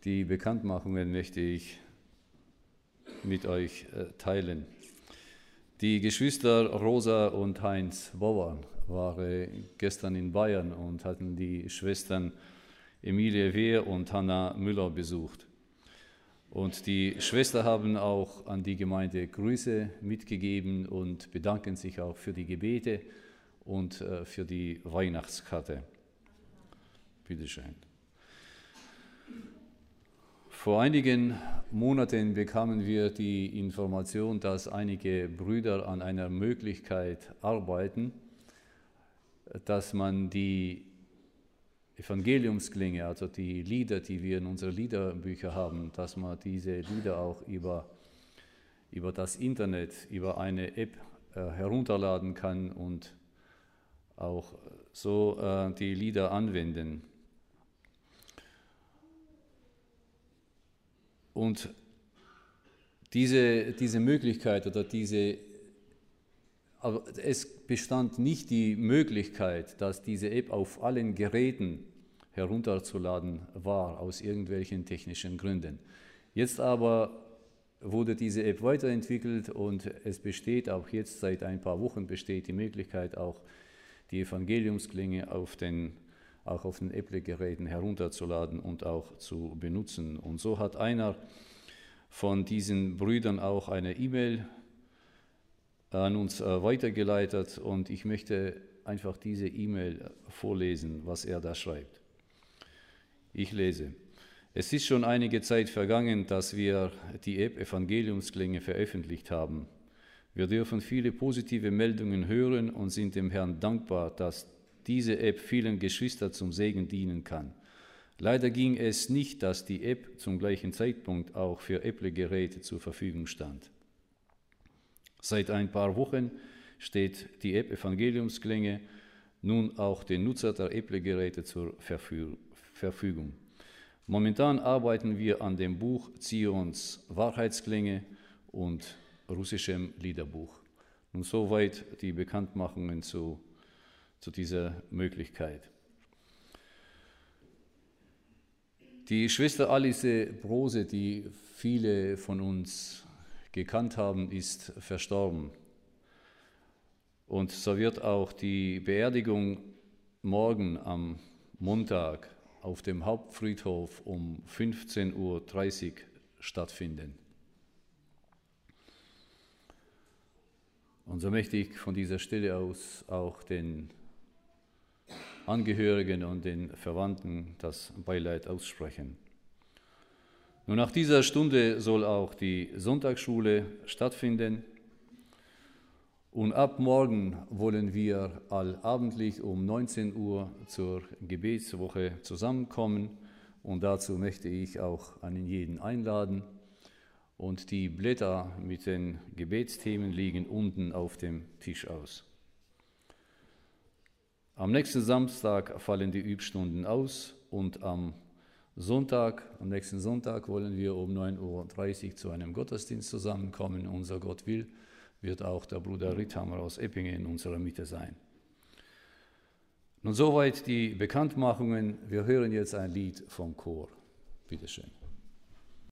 Die Bekanntmachungen möchte ich mit euch teilen. Die Geschwister Rosa und Heinz Bauer waren gestern in Bayern und hatten die Schwestern Emilie Wehr und Hanna Müller besucht. Und die Schwestern haben auch an die Gemeinde Grüße mitgegeben und bedanken sich auch für die Gebete und für die Weihnachtskarte. Bitte schön. Vor einigen Monaten bekamen wir die Information, dass einige Brüder an einer Möglichkeit arbeiten, dass man die Evangeliumsklänge, also die Lieder, die wir in unseren Liederbüchern haben, dass man diese Lieder auch über das Internet, über eine App herunterladen kann und auch so die Lieder anwenden. Und diese Möglichkeit aber es bestand nicht die Möglichkeit, dass diese App auf allen Geräten herunterzuladen war, aus irgendwelchen technischen Gründen. Jetzt aber wurde diese App weiterentwickelt und es besteht auch jetzt seit ein paar Wochen besteht die Möglichkeit, auch die Evangeliumsklänge auch auf den Apple-Geräten herunterzuladen und auch zu benutzen. Und so hat einer von diesen Brüdern auch eine E-Mail an uns weitergeleitet und ich möchte einfach diese E-Mail vorlesen, was er da schreibt. Ich lese: Es ist schon einige Zeit vergangen, dass wir die App Evangeliumsklänge veröffentlicht haben. Wir dürfen viele positive Meldungen hören und sind dem Herrn dankbar, dass diese App vielen Geschwistern zum Segen dienen kann. Leider ging es nicht, dass die App zum gleichen Zeitpunkt auch für Apple-Geräte zur Verfügung stand. Seit ein paar Wochen steht die App Evangeliumsklänge nun auch den Nutzer der Apple-Geräte zur Verfügung. Momentan arbeiten wir an dem Buch Zions Wahrheitsklänge und russischem Liederbuch. Und soweit die Bekanntmachungen zu dieser Möglichkeit. Die Schwester Alice Brose, die viele von uns gekannt haben, ist verstorben. Und so wird auch die Beerdigung morgen am Montag auf dem Hauptfriedhof um 15:30 Uhr stattfinden. Und so möchte ich von dieser Stelle aus auch den Angehörigen und den Verwandten das Beileid aussprechen. Nun, nach dieser Stunde soll auch die Sonntagsschule stattfinden. Und ab morgen wollen wir allabendlich um 19 Uhr zur Gebetswoche zusammenkommen. Und dazu möchte ich auch einen jeden einladen. Und die Blätter mit den Gebetsthemen liegen unten auf dem Tisch aus. Am nächsten Samstag fallen die Übstunden aus und am nächsten Sonntag wollen wir um 9:30 Uhr zu einem Gottesdienst zusammenkommen. Unser Gott will, wird auch der Bruder Ritthammer aus Eppingen in unserer Mitte sein. Nun soweit die Bekanntmachungen. Wir hören jetzt ein Lied vom Chor. Bitte schön.